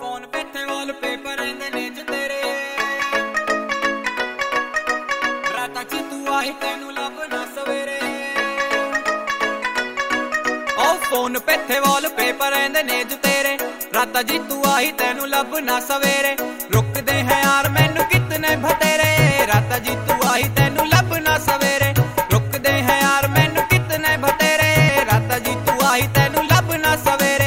Phone पे थे wallpaper ने च तेरे राता च तू आई तेनू लभना सवेरे। ओ फोन पे थे वॉलपेपर ने च तेरे राता जी तू आई तेनू लभना सवेरे। रुकदे हैं यार मैनू कितने भतेरे राता जी तू आई तेनू लभना सवेरे। रुकदे हैं यार मैनू कितने भतेरे राता जी तू आई तेनू लभना सवेरे।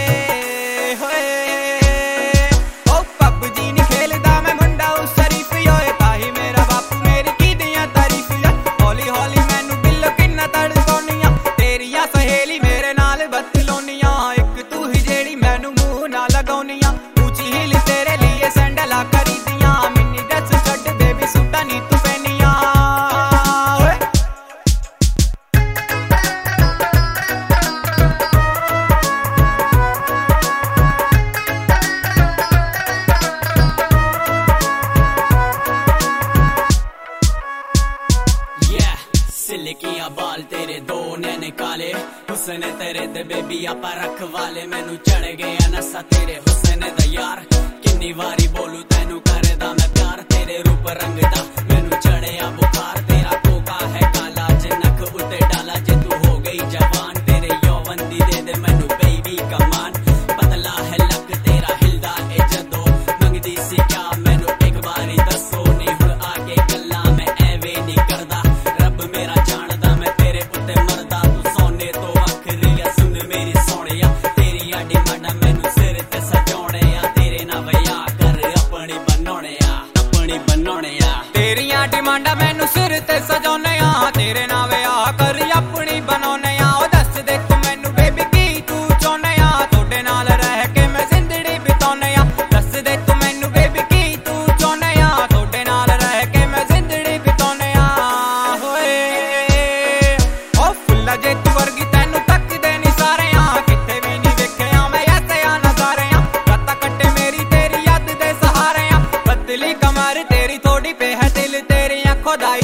सिल्कियां बाल तेरे दो नैने काले हुस्न तेरे ते बेबी आपा रख वाले। मैनू चढ़ गया नशा तेरे हुस्न दा यार किन्नी वारी बोलू तेनू करदा मैं प्यार। तेरे रूप रंग दा मैनू चढ़िया बुखार। तेरा कोका है काला जे नख उते डाला जे तू हो गई जवान। तेरे यौवन दी दे दे मैनू बेबी कमान। पतला है लक तेरा हिलदा ए जदो मंगदी सी क्या मैनू एक बारी दसो। नहीं हुण आगे गल्ला मैं एवे नहीं करदा रब मेरा जानदा मैं तेरे उत्ते मरदा। तू सोने तो आखरी सुन मेरी सोनिया तेरिया डिमांडा मैनू सिर ते सजाउणे आ। तेरे ना विआह कर अपनी बनाउणे आ अपनी बनाउणे आ। तेरिया डिमांडा मैनू सिर ते सजाउणे आ तेरे ना विआह कर अपनी बनाउणे आ। ओ दस दे तू मैनू बेबी की तू चाहुणे आ तोड़े नाल रह के मैं जिंदड़ी बिताउने आ। दस दे तू मैनू बेबी की तू चाहुणे आ तोड़े नाल रह के मैं जिंदड़ी बिताउने आ। होए ओ फुल्ला जे तू वर्गी तेनू तकदे नी सारे आ किथे भी नी वेखिया मैं ऐसे आ नजारे आ। रातां कट्टे मेरी तेरी याद दे सहारे आ। पतली कमर तेरी थोड़ी पे है दिल तेरी आंखों दा